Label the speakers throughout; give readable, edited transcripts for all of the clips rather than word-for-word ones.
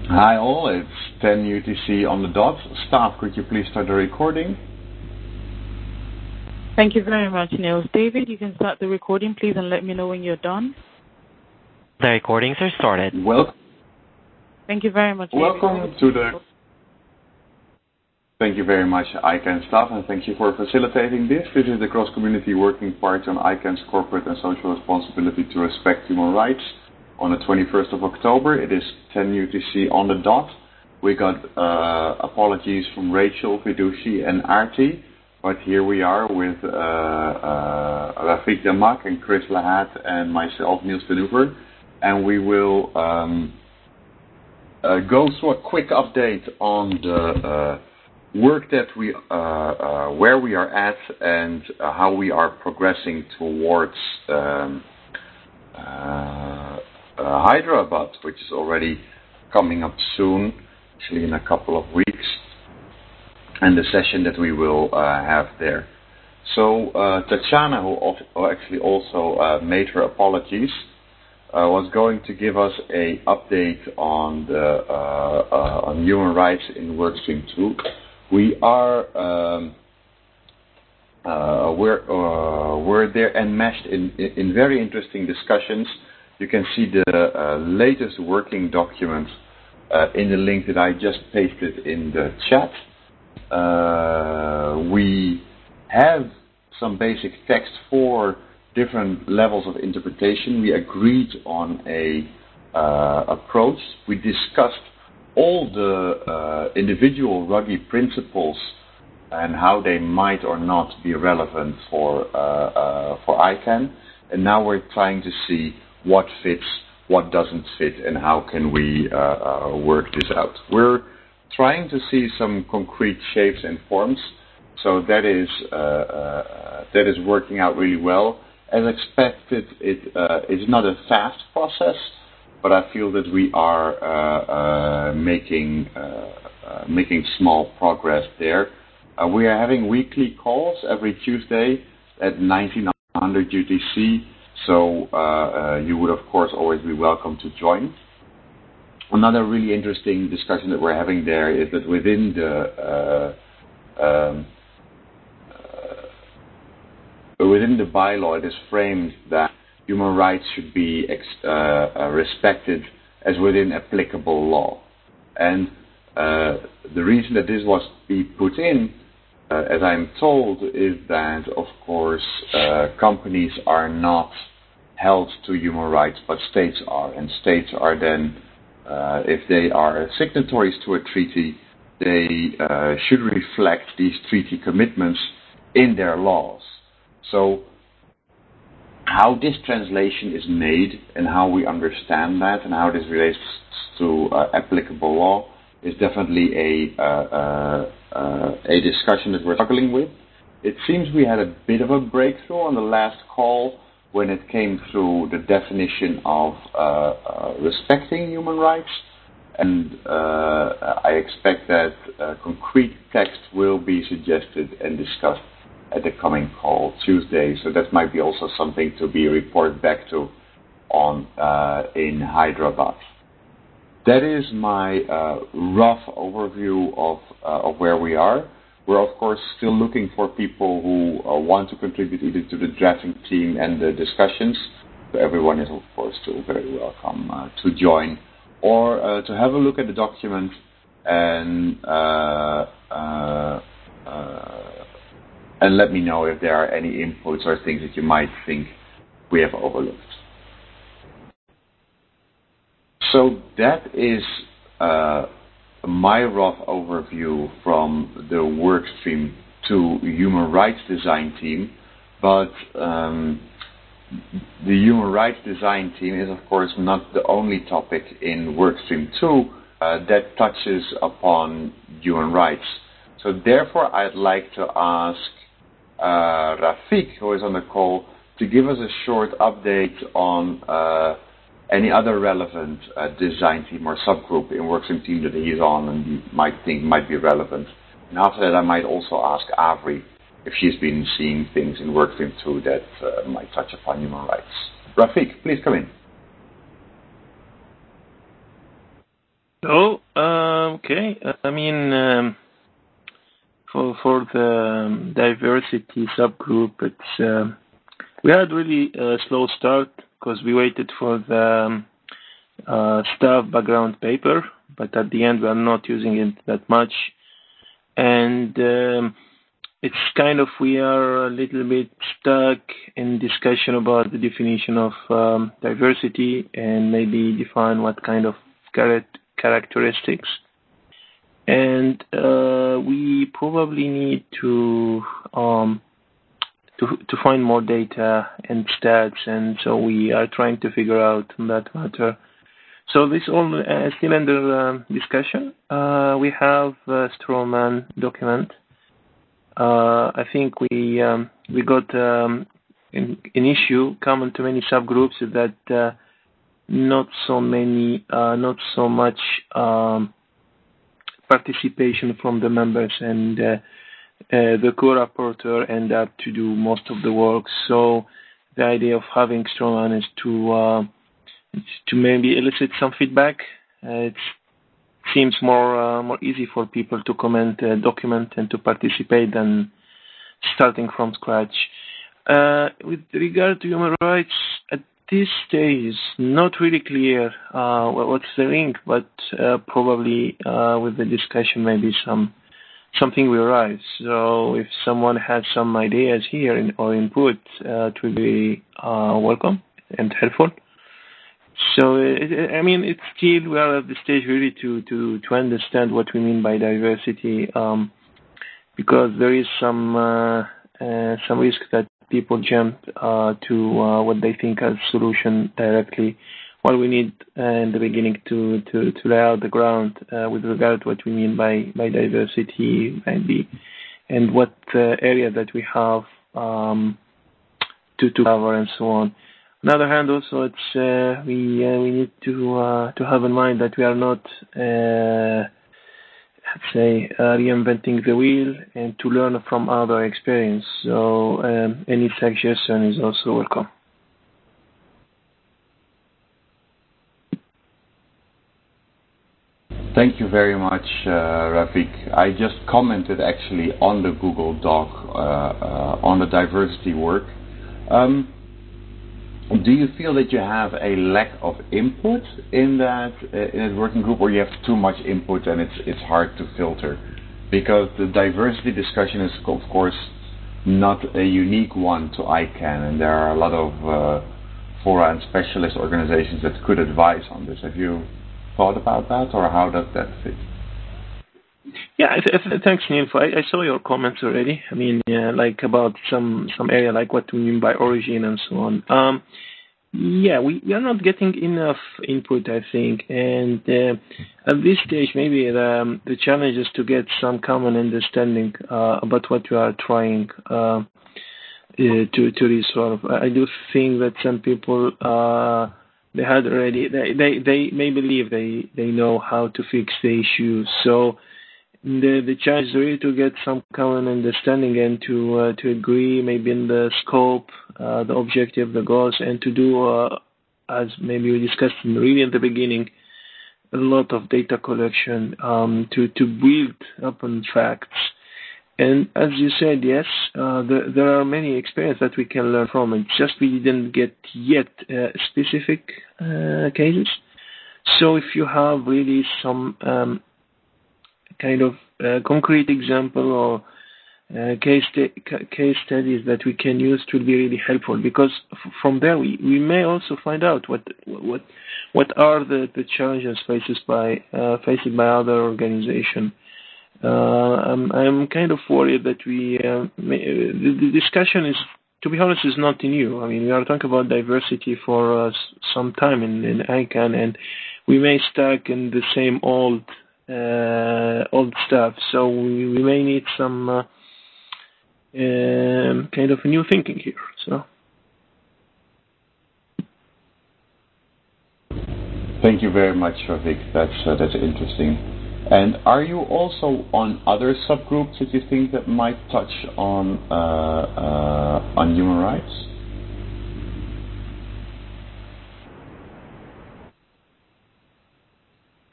Speaker 1: Hi all, it's 10 UTC on the dot. Staff, could you please start the recording?
Speaker 2: Thank you very much, Niels. David, you can start the recording, please, and let me know when you're done.
Speaker 3: The recordings are started.
Speaker 2: Thank you very much, David.
Speaker 1: Welcome to the... Thank you very much, ICANN staff, and thank you for facilitating this. This is the Cross-Community Working Party on ICANN's corporate and social responsibility to respect human rights. On the 21st of October, it is 10 UTC on the dot. We got apologies from Rachel, Fiduci, and Arti, but here we are with Rafik Damak and Chris Lahat and myself, Niels Denouver, and we will go through a quick update on the work that we, where we are at, and how we are progressing towards Hyderabad, which is already coming up soon, actually in a couple of weeks, and the session that we will have there. So Tatiana, who actually also made her apologies, was going to give us an update on the on human rights in Workstream 2. We are we're there enmeshed in very interesting discussions. You can see the latest working document in the link that I just pasted in the chat. We have some basic text for different levels of interpretation. We agreed on a approach. We discussed all the individual Ruggie principles and how they might or not be relevant for ICANN. And now we're trying to see what fits, what doesn't fit, and how can we work this out. We're trying to see some concrete shapes and forms, so that is working out really well. As expected, it is not a fast process, but I feel that we are making small progress there. We are having weekly calls every Tuesday at 1900 UTC. So you would, of course, always be welcome to join. Another really interesting discussion that we're having there is that within the bylaw, it is framed that human rights should be respected as within applicable law. And the reason that this was be put in, as I'm told, is that, of course, companies are not held to human rights, but states are. And states are then, if they are signatories to a treaty, they should reflect these treaty commitments in their laws. So how this translation is made and how we understand that and how this relates to applicable law is definitely a discussion that we're struggling with. It seems we had a bit of a breakthrough on the last call when it came through the definition of respecting human rights, and I expect that concrete text will be suggested and discussed at the coming call Tuesday, so that might be also something to be reported back to on in Hyderabad. That is my rough overview of where we are. We're, of course, still looking for people who want to contribute either to the drafting team and the discussions. So everyone is, of course, still very welcome to join or to have a look at the document and let me know if there are any inputs or things that you might think we have overlooked. So that is my rough overview from the Workstream 2 Human Rights Design team. But the Human Rights Design team is, of course, not the only topic in Workstream 2 that touches upon human rights. So therefore, I'd like to ask Rafik, who is on the call, to give us a short update on any other relevant design team or subgroup in Workstream team that he's on and you might think might be relevant. And after that, I might also ask Avri if she's been seeing things in Workstream 2 that might touch upon human rights. Rafik, please come in.
Speaker 4: Okay. I mean, for the diversity subgroup, it's we had really a slow start because we waited for the staff background paper, but at the end we are not using it that much, and it's kind of we are a little bit stuck in discussion about the definition of diversity and maybe define what kind of characteristics. And we probably need to find more data and stats, and so we are trying to figure out that matter. So this all still under discussion. We have a Strawman document. I think we got an issue common to many subgroups that not so much participation from the members, and the co-rapporteur end up to do most of the work. So the idea of having Strawman is to maybe elicit some feedback. It seems more easy for people to comment, document, and to participate than starting from scratch. With regard to human rights, at this stage, it's not really clear what's the link, but probably with the discussion, maybe something will rise. So if someone has some ideas here or input, it will be welcome and helpful. So, it's still, we are at the stage really to understand what we mean by diversity, because there is some risk that people jump to what they think as solution directly, while we need in the beginning to lay out the ground with regard to what we mean by diversity, maybe, and what area that we have to cover and so on. On the other hand, also, it's we need to have in mind that we are not, reinventing the wheel, and to learn from other experience. So any suggestion is also welcome.
Speaker 1: Thank you very much, Rafik. I just commented actually on the Google Doc on the diversity work. Do you feel that you have a lack of input in that working group, or you have too much input and it's hard to filter? Because the diversity discussion is, of course, not a unique one to ICANN, and there are a lot of fora and specialist organizations that could advise on this. Have you thought about that, or how does that fit?
Speaker 4: Yeah, thanks, Neil. I saw your comments already. Like about some area, like what we mean by origin and so on. We are not getting enough input, I think, and at this stage, maybe the challenge is to get some common understanding about what we are trying to resolve. I do think that some people they may believe they know how to fix the issue, so. The challenge is really to get some common understanding and to agree maybe in the scope, the objective, the goals, and to do, as maybe we discussed really at the beginning, a lot of data collection to build upon facts. And as you said, yes, there are many experiences that we can learn from. It's just we didn't get yet specific cases. So if you have really some kind of concrete example or case studies that we can use to be really helpful, because from there we may also find out what are the challenges faced by other organizations. I'm kind of worried that the discussion is, to be honest, is not new. We are talking about diversity for some time in ICANN, and we may stuck in the same old stuff. So we may need some kind of new thinking here. So.
Speaker 1: Thank you very much, Rafik. That's interesting. And are you also on other subgroups that you think that might touch on human rights?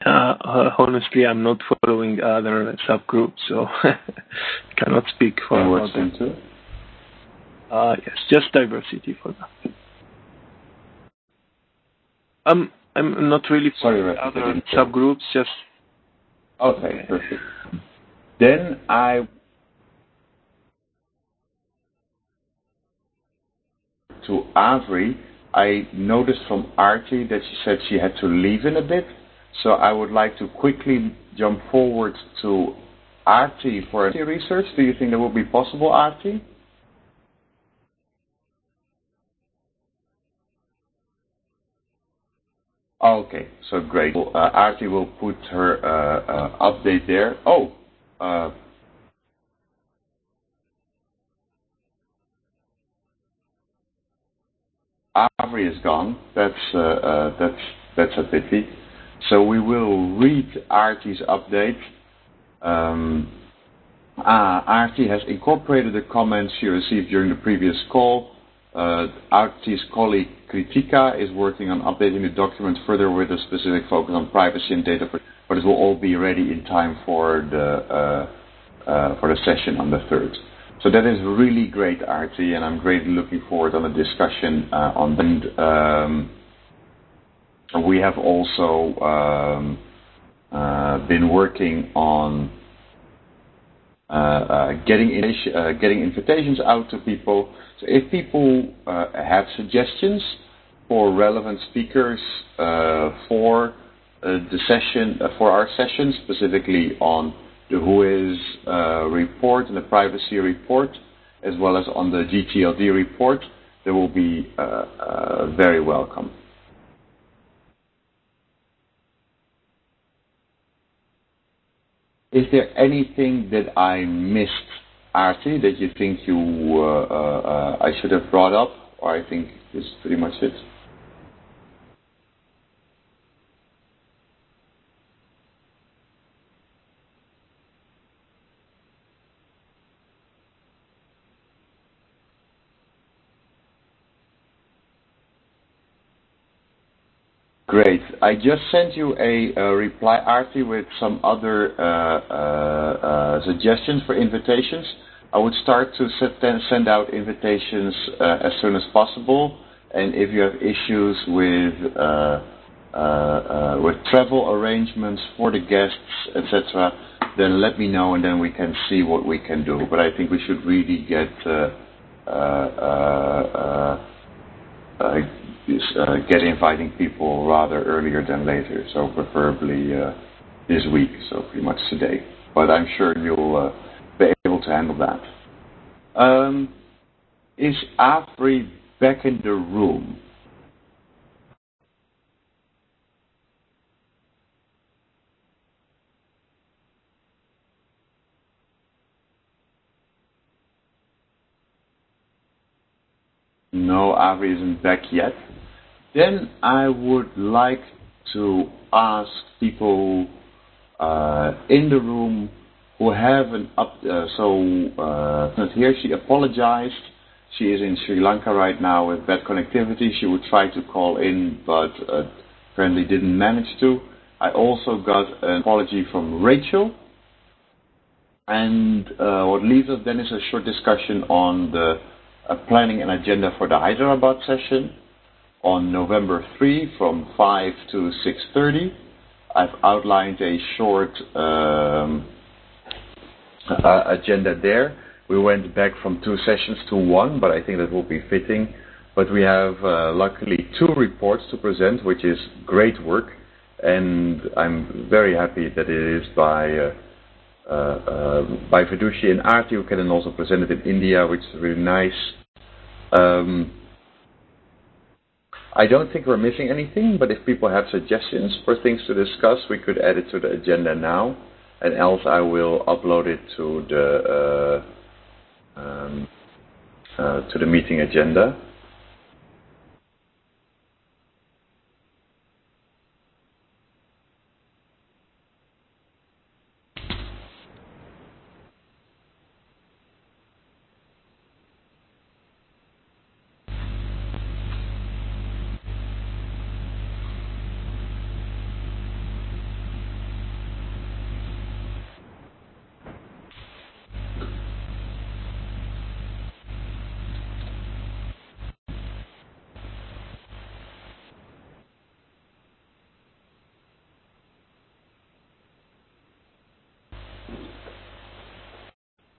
Speaker 4: Honestly, I'm not following other subgroups, so cannot speak for about that. Yes, just diversity for that. I'm not really following other subgroups, just...
Speaker 1: Okay, perfect. Then to Avri, I noticed from Arti that she said she had to leave in a bit, so I would like to quickly jump forward to Arti for research. Do you think that will be possible, Arti? Okay, so great. Arti will put her update there. Avri is gone. That's a pity. So we will read Arti's update. Arti has incorporated the comments she received during the previous call. Arti's colleague Kritika is working on updating the document further with a specific focus on privacy and data, but it will all be ready in time for the session on the 3rd. So that is really great, Arti, and I'm greatly looking forward on a discussion on that. We have also been working on getting invitations out to people. So if people have suggestions for relevant speakers for the session, for our session, specifically on the WHOIS report and the privacy report, as well as on the GTLD report, they will be very welcome. Is there anything that I missed, Arti, that you think I should have brought up, or I think this is pretty much it? Great. I just sent you a reply, Arti, with some other suggestions for invitations. I would start to send out invitations as soon as possible. And if you have issues with travel arrangements for the guests, etc., then let me know, and then we can see what we can do. But I think we should really get inviting people rather earlier than later, so preferably this week, so pretty much today. But I'm sure you'll be able to handle that. Is Avri back in the room? No, Avri isn't back yet. Then I would like to ask people in the room who have an not here. She apologized. She is in Sri Lanka right now with bad connectivity. She would try to call in, but apparently didn't manage to. I also got an apology from Rachel. And what leaves us then is a short discussion on the planning and agenda for the Hyderabad session on November 3 from 5 to 6:30. I've outlined a short agenda there. We went back from 2 sessions to 1, but I think that will be fitting. But we have luckily 2 reports to present, which is great work, and I'm very happy that it is by Fiduci and Arti, who can also present it in India, which is really nice. I don't think we're missing anything, but if people have suggestions for things to discuss, we could add it to the agenda now, and else I will upload it to the meeting agenda.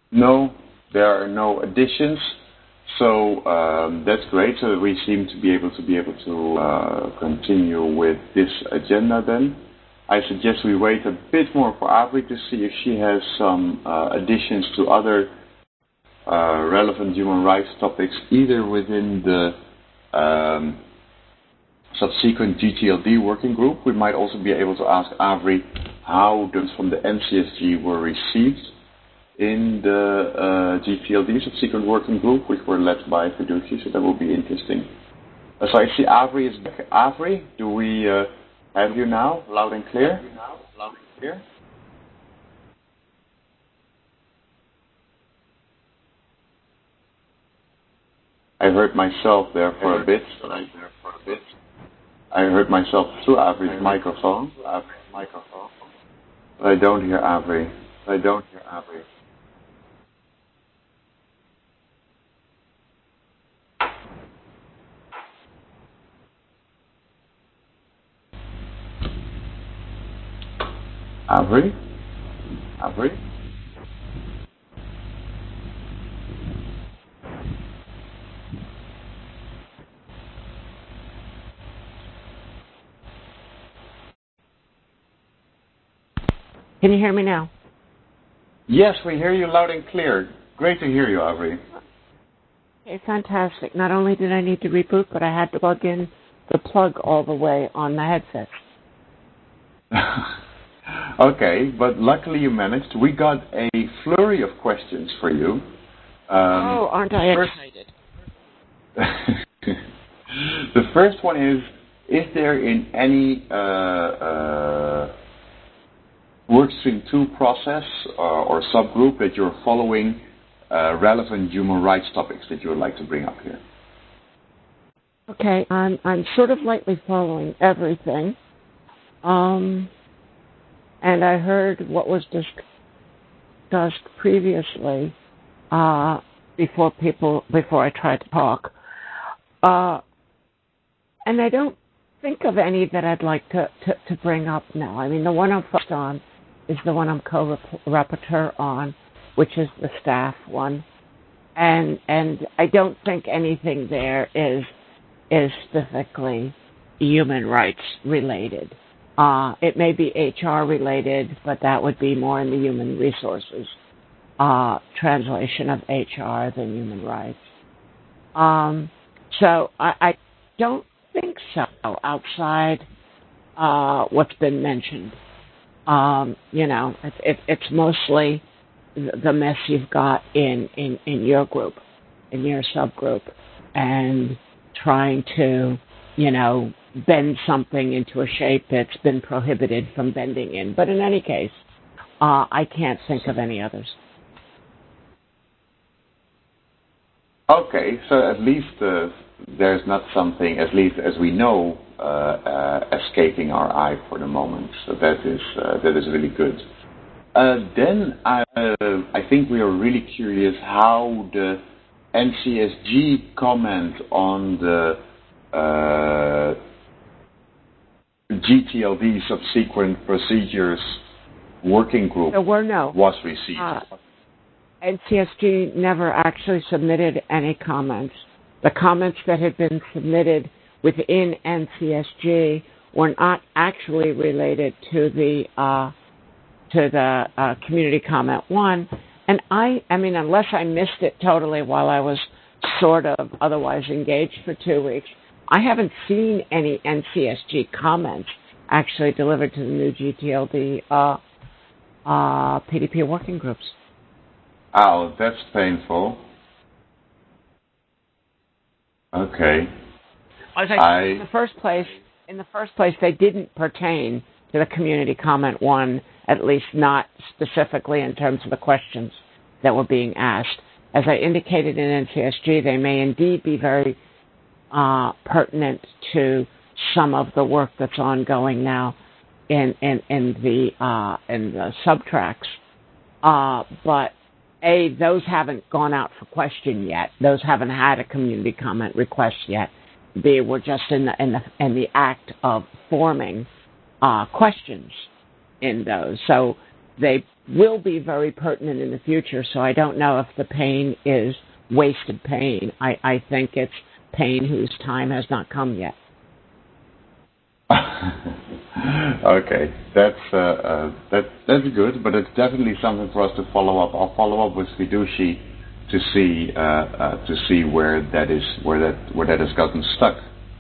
Speaker 1: No, there are no additions. So that's great. So we seem to be able to continue with this agenda then. I suggest we wait a bit more for Avri to see if she has some additions to other relevant human rights topics, either within the subsequent GTLD working group. We might also be able to ask Avri how those from the NCSG were received in the GTLD subsequent working group, which were led by Fiduci, so that will be interesting. So I see Avri is back. Avri, do we have you now, loud and clear? I heard myself there for a bit. I heard myself through Avri's microphone. But I don't hear Avri. Avri?
Speaker 5: Can you hear me now?
Speaker 1: Yes, we hear you loud and clear. Great to hear you, Avri.
Speaker 5: Okay, fantastic. Not only did I need to reboot, but I had to plug in the plug all the way on the headset.
Speaker 1: Okay, but luckily you managed. We got a flurry of questions for you.
Speaker 5: Aren't I excited?
Speaker 1: The first one is there in any Workstream 2 process or subgroup that you're following relevant human rights topics that you would like to bring up here?
Speaker 5: Okay, I'm sort of lightly following everything. And I heard what was discussed previously before I tried to talk. And I don't think of any that I'd like to bring up now. I mean, the one I'm focused on is the one I'm co-rapporteur on, which is the staff one. And I don't think anything there is specifically human rights related. It may be HR related, but that would be more in the human resources translation of HR than human rights. So I don't think so outside what's been mentioned. It's mostly the mess you've got in your group, in your subgroup, and trying to, bend something into a shape that's been prohibited from bending in. But in any case, I can't think of any others.
Speaker 1: Okay, so at least there's not something, at least as we know, escaping our eye for the moment. So that is really good. Then I think we are really curious how the NCSG comment on the GTLD subsequent procedures working group was received.
Speaker 5: NCSG never actually submitted any comments. The comments that had been submitted within NCSG were not actually related to the community comment one. And I mean, unless I missed it totally while I was sort of otherwise engaged for 2 weeks, I haven't seen any NCSG comments actually delivered to the new GTLD PDP working groups.
Speaker 1: Oh, that's painful. Okay.
Speaker 5: In the first place, they didn't pertain to the community comment one, at least not specifically in terms of the questions that were being asked. As I indicated in NCSG, they may indeed be very pertinent to some of the work that's ongoing now in the subtracks. But those haven't gone out for question yet. Those haven't had a community comment request yet. B, we're just in the act of forming questions in those. So they will be very pertinent in the future, so I don't know if the pain is wasted pain. I think it's pain whose time has not come yet.
Speaker 1: Okay, that's good, but it's definitely something for us to follow up. I'll follow up with Vidushi to see where that has gotten stuck.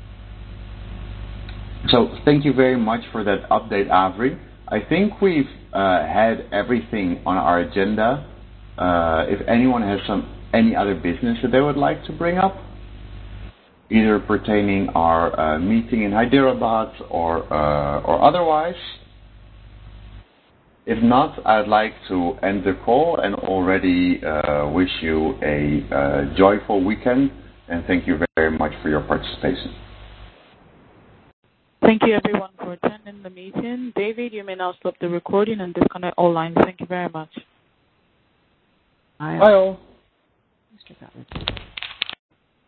Speaker 1: So thank you very much for that update, Avri. I think we've had everything on our agenda. If anyone has any other business that they would like to bring up, either pertaining our meeting in Hyderabad or otherwise. If not, I'd like to end the call and already wish you a joyful weekend, and thank you very much for your participation.
Speaker 2: Thank you, everyone, for attending the meeting. David, you may now stop the recording and disconnect all lines. Thank you very much.
Speaker 1: Bye all.